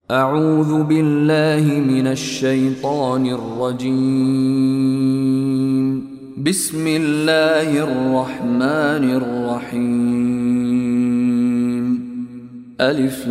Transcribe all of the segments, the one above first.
أعوذ بالله من الشيطان الرجيم. بسم الله الرحمن الرحيم. ألف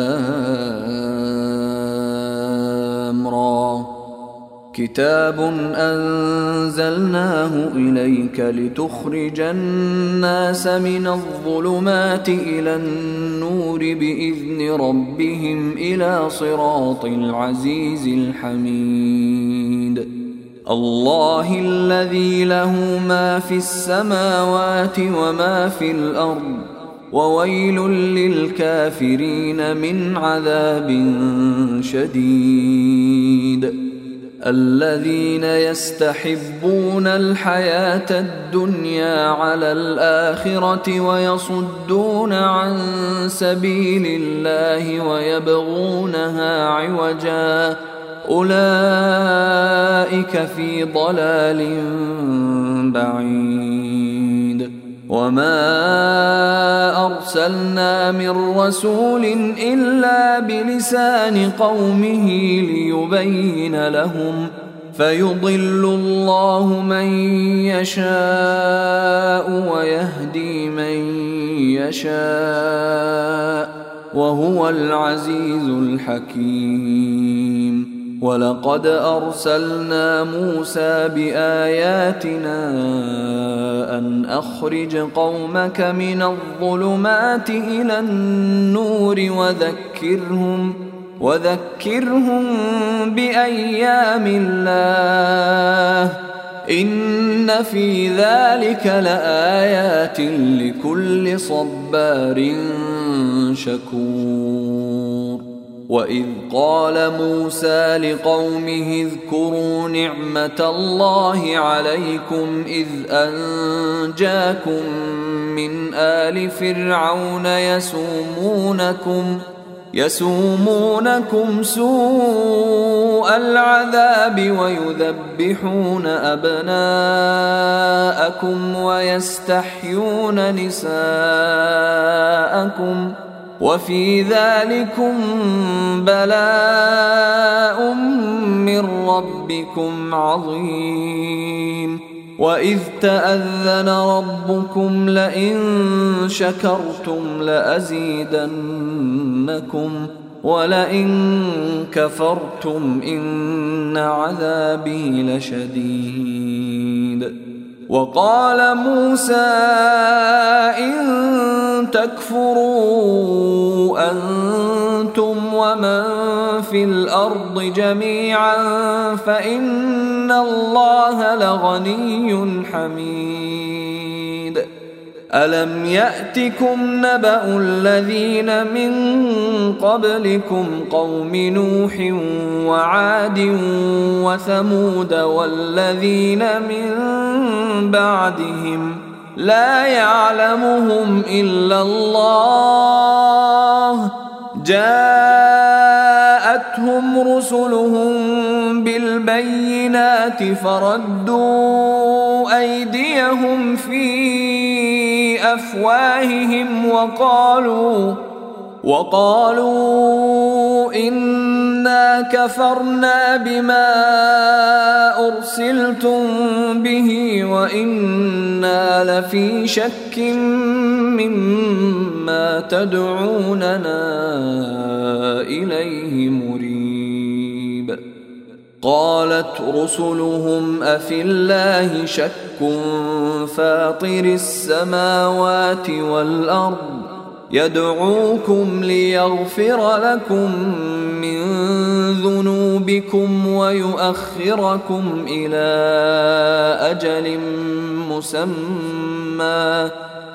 لام را. كتاب أنزلناه إليك لتخرج الناس من الظلمات إلى النور بإذن ربهم إلى صراط العزيز الحميد. الله الذي له ما في السماوات وما في الأرض، وويل للكافرين من عذاب شديد. الذين يستحبون الحياة الدنيا على الآخرة ويصدون عن سبيل الله ويبغونها عوجا، أولئك في ضلال بعيد. وما أرسلنا من رسول إلا بلسان قومه ليبين لهم، فيضل الله من يشاء ويهدي من يشاء، وهو العزيز الحكيم. ولقد أرسلنا موسى بآياتنا أن أخرج قومك من الظلمات إلى النور وذكرهم بأيام الله، إن في ذلك لآيات لكل صبار شكور. وإذ قال موسى لقومه اذكروا نعمة الله عليكم إذ أنجاكم من آل فرعون يسومونكم سوء العذاب ويذبحون أبناءكم ويستحيون نساءكم، وفي ذلكم بلاء من ربكم عظيم. وإذ تأذن ربكم لئن شكرتم لأزيدنكم ولئن كفرتم إن عذابي لشديد. وقال موسى إن تكفروا أنتم ومن في الأرض جميعا فإن الله لغني حميد. ألم يأتكم نبأ الذين من قبلكم قوم نوح وعاد وثمود والذين من بعدهم لا يعلمهم إلا الله، جاءتهم رسلهم بالبينات فردوا أيديهم في أفواههم وقالوا إنا كفرنا بما أرسلتم به وإنا لفي شك مما تدعوننا إليه مريب. قالت رسلهم أفي الله شك فاطر السماوات والأرض يدعوكم ليغفر لكم من ذنوبكم ويؤخركم إلى أجل مسمى،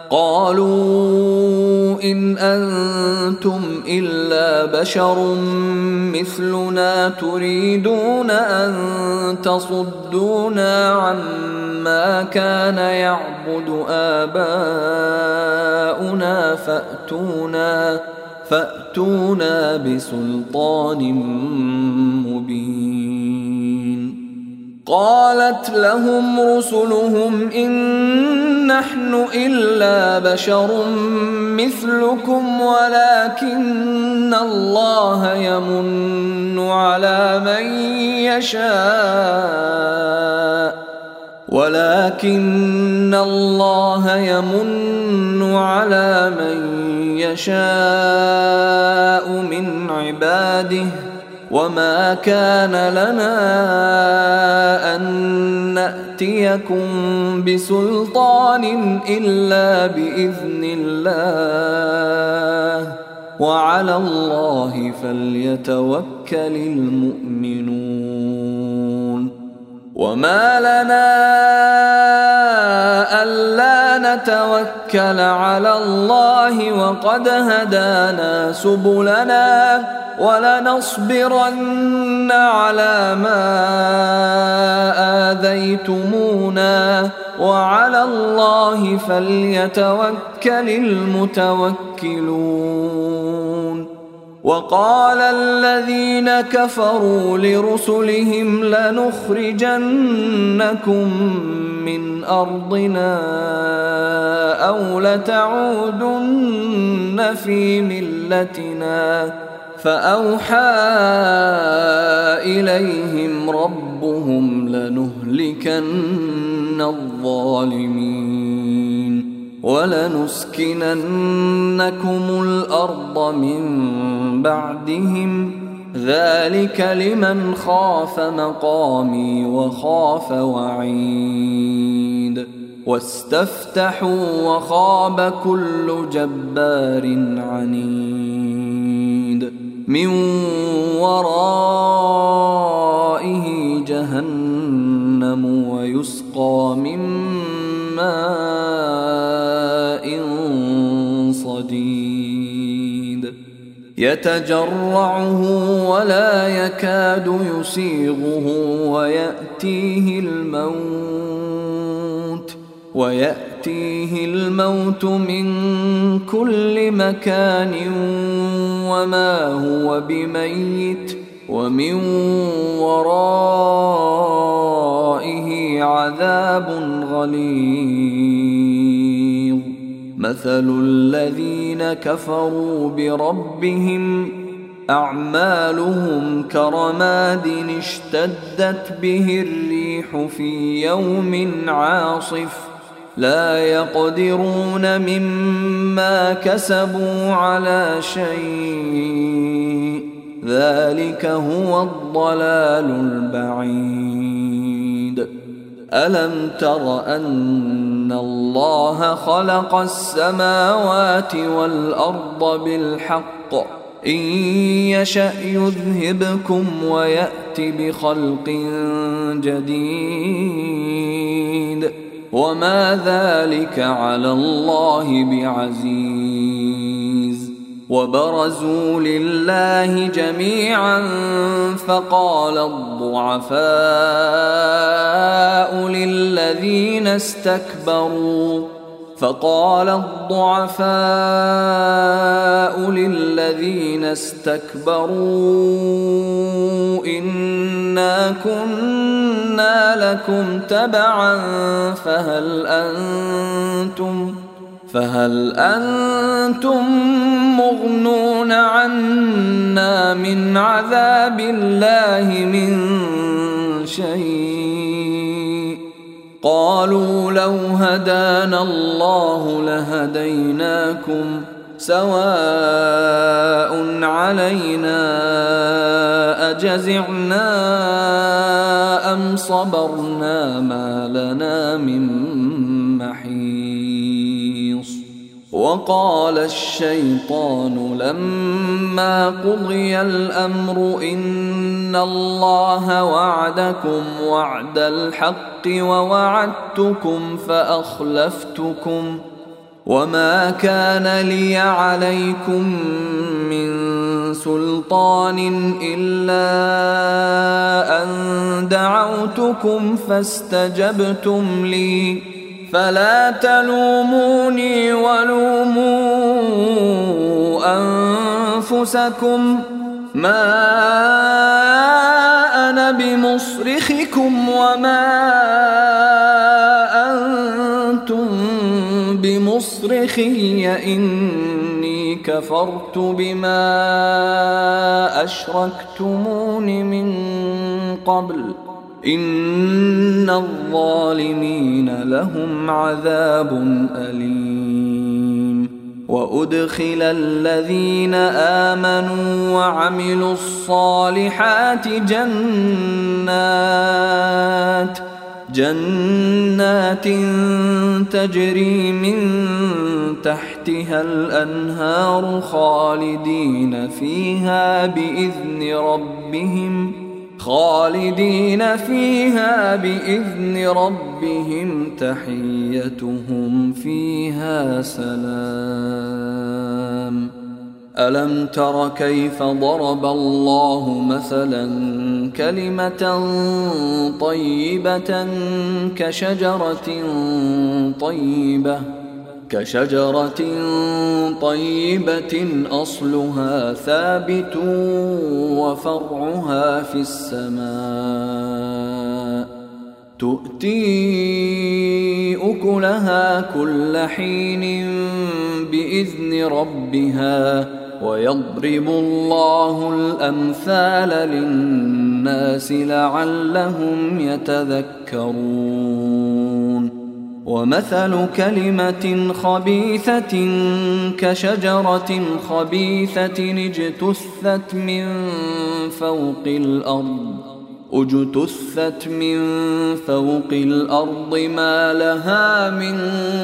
قالوا إن أنتم إلا بشر مثلنا تريدون أن تصدونا عما كان يعبد آباؤنا فأتونا بسلطان مبين. قالت لهم رسلهم إن نحن إلا بشر مثلكم ولكن الله يمن على من يشاء من عباده وما كان لنا أن نأتيكم بسلطان إلا بإذن الله وعلى الله فليتوكل المؤمنون وما لنا ألا نتوكل على الله وقد هدانا سبلنا ولنصبرن على ما آذيتمونا وعلى الله فليتوكل المتوكلون وقال الذين كفروا لرسلهم لنخرجنكم من أرضنا أو لتعودن في ملتنا فأوحى إليهم ربهم لنهلكن الظالمين ولنسكننكم الأرض من بعدهم ذلك لمن خاف مقامي وخاف وعيد واستفتحوا وخاب كل جبار عنيد من ورائه جهنم ويسقى من ماء صديد يتجرعه ولا يكاد يسيغه ويأتيه الموت من كل مكان وما هو بميت ومن ورائه عذاب غليظ مثل الذين كفروا بربهم أعمالهم كرماد اشتدت به الريح في يوم عاصف لا يقدرون مما كسبوا على شيء ذلك هو الضلال البعيد ألم تر أن الله خلق السماوات والأرض بالحق إن يشأ يذهبكم ويأت بخلق جديد وما ذلك على الله بعزيز وبرزوا لله جميعا فقال الضعفاء للذين استكبروا إنا كنا لكم تبعا فهل أنتم مغنون عنا من عذاب الله من شيء قالوا لو هدانا الله لهديناكم سواء علينا أجزعنا أم صبرنا ما لنا من محيص وقال الشيطان لما قضي الأمر إن الله وعدكم وعد الحق ووعدتكم فأخلفتكم وما كان لي عليكم من سلطان إلا أن دعوتكم فاستجبتم لي فلا تلوموني ولوموا أنفسكم ما أنا بمصرخكم وما أنتم بمصرخي إني كفرت بما أشركتمون من قبل إن الظالمين لهم عذاب أليم. وأدخل الذين آمنوا وعملوا الصالحات جنات تجري من تحتها الأنهار خالدين فيها بإذن ربهم تحيتهم فيها سلام. ألم تر كيف ضرب الله مثلا كلمة طيبة كشجرة طيبة أصلها ثابت وفرعها في السماء تؤتي أكلها كل حين بإذن ربها ويضرب الله الأمثال للناس لعلهم يتذكرون. ومثل كلمة خبيثة كشجرة خبيثة اجتثت من فوق الأرض ما لها من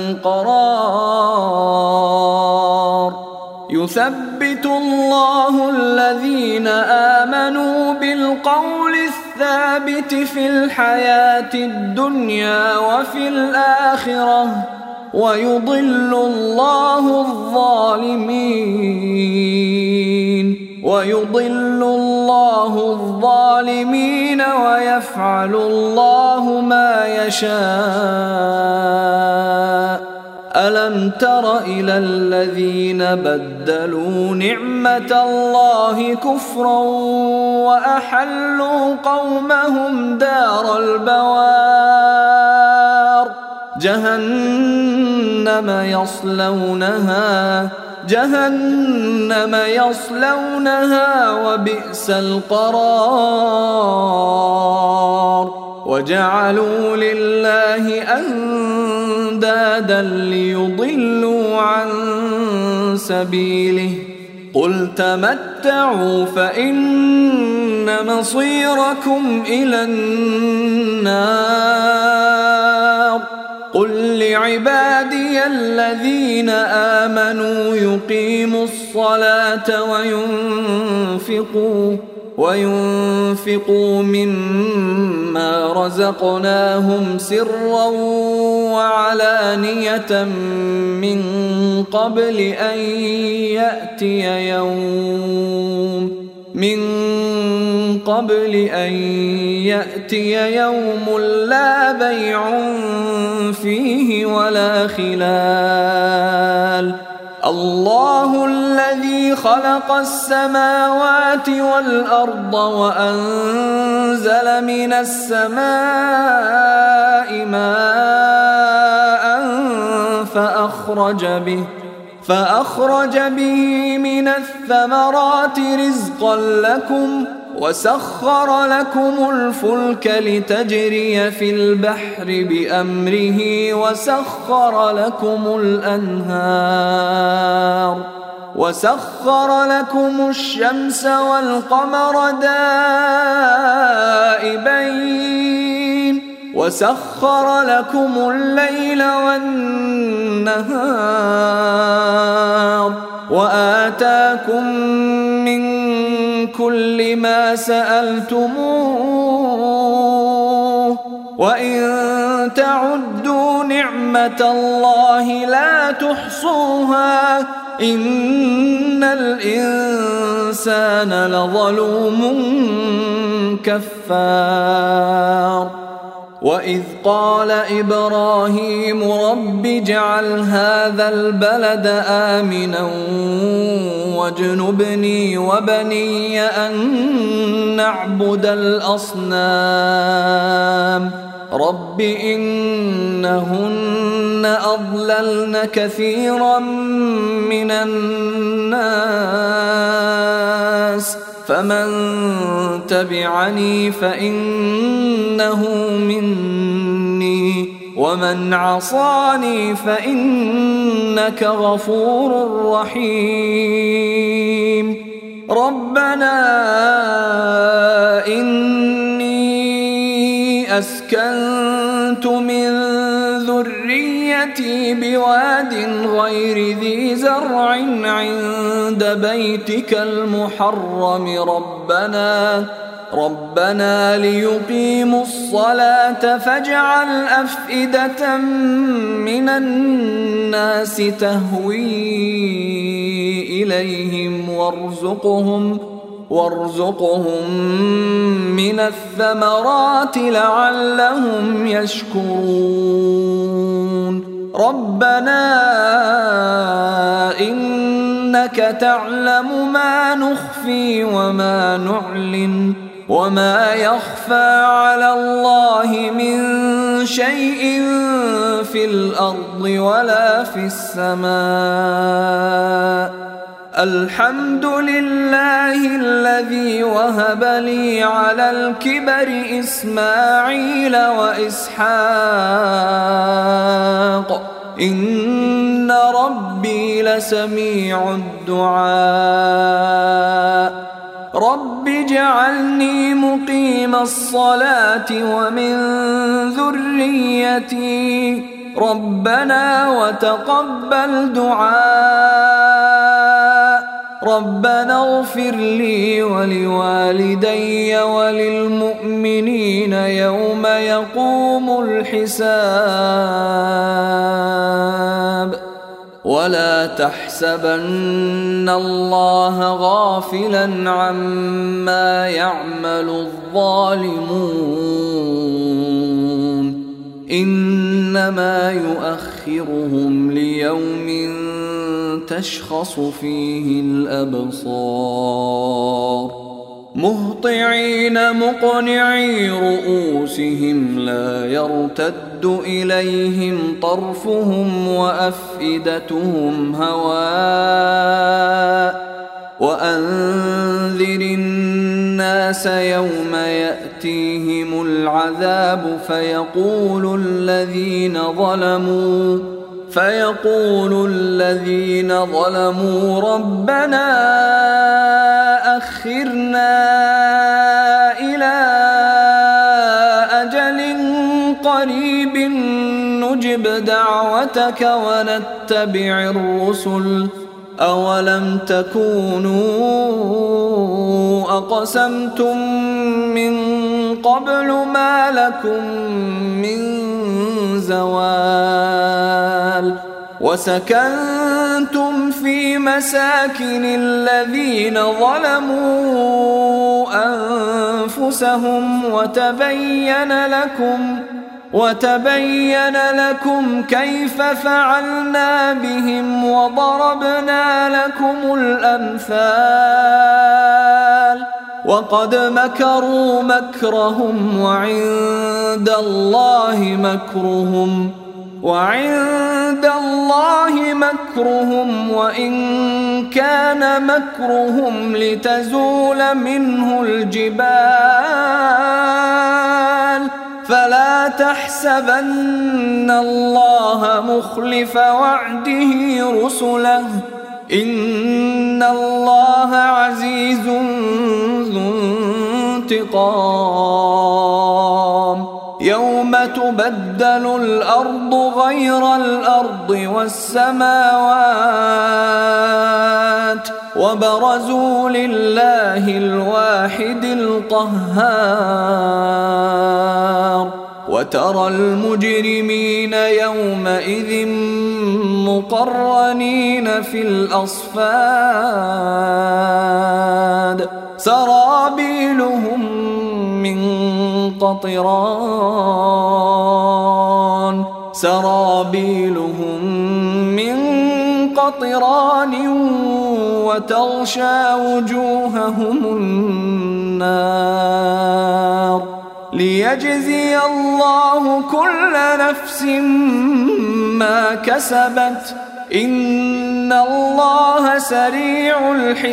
قرار. يثبت الله الذين آمنوا بالقول الثابت في الحياة الدنيا وفي الآخرة ويضل الله الظالمين ويفعل الله ما يشاء. ألم تر إلى الذين بدلوا نعمة الله كفرا وأحلوا قومهم دار البوار جهنم يصلونها وبئس القرار. وجعلوا لله أندادا ليضلوا عن سبيله قل تمتعوا فإن مصيركم إلى النار. قل لعبادي الذين آمنوا يقيموا الصلاة وينفقوا مما رزقناهم سرا وعلانية من قبل أن يأتي يوم لا بيع فيه ولا خلال. الله الذي خلق السماوات والأرض وأنزل من السماء ماء فأخرج به من الثمرات رزقا لكم وسخر لكم الفلك لتجري في البحر بأمره وسخر لكم الشمس والقمر دائبين وسخر لكم الليل والنهار وآتاكم من كل ما سألتموه وإن تعدوا نعمة الله لا تحصوها إن الإنسان لظلوم كفار. وإذ قال إبراهيم رب اجعل هذا البلد آمنا واجنبني وبني أن نعبد الأصنام رب إنهن أضللن كثيرا من الناس فمن تبعني فإنه مني ومن عصاني فإنك غفور رحيم ربنا إني أسكنت من ذريتي بواد غير ذي زرع عند بيتك المحرم ربنا ليقيموا الصلاة فاجعل أفئدة من الناس تهوي إليهم وارزقهم من الثمرات لعلهم يشكرون ربنا إنك تعلم ما نخفي وما نعلن وما يخفى على الله من شيء في الأرض ولا في السماء الحمد لله الذي وهب لي على الكبر إسماعيل وإسحاق إن ربي لسميع الدعاء رب اجعلني مقيم الصلاة ومن ذريتي ربنا وتقبل دعاء ربنا اغفر لي ولوالدي وللمؤمنين يوم يقوم الحساب ولا تحسبن الله غافلا عما يعمل الظالمون إنما يؤخرهم ليوم تشخص فيه الأبصار مهطعين مقنعي رؤوسهم لا يرتد إليهم طرفهم وأفئدتهم هواء وأنذر الناس يوم يأتيهم العذاب فيقول الذين ظلموا ربنا أخرنا إلى أجل قريب نجب دعوتك ونتبع الرسل أولم تكونوا أقسمتم من قبل ما لكم من زوال وسكنتم في مساكن الذين ظلموا أنفسهم وتبين لكم كيف فعلنا بهم وضربنا لكم الأمثال وقد مكروا مكرهم وعند الله مكرهم وإن كان مكرهم لتزول منه الجبال فلا تحسبن الله مخلف وعده رسله إن الله عزيز ذو انتقام يوم تبدل الأرض غير الأرض والسماوات وبرزوا لله الواحد القهار وترى المجرمين يومئذ مقرنين في الأصفاد سرابيلهم من قطران سرابيلهم من قطران وتغشى وجوههم النار ليجزي الله كل نفس ما كسبت إن الله سريع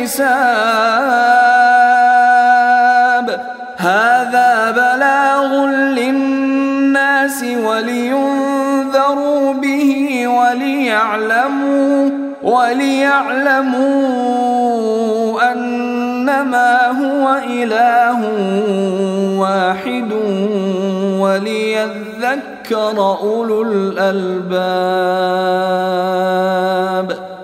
الحساب هذا بلاغ للناس ولينذروا به وليعلموا أنما هو إله واحد وليذكر أولو الألباب.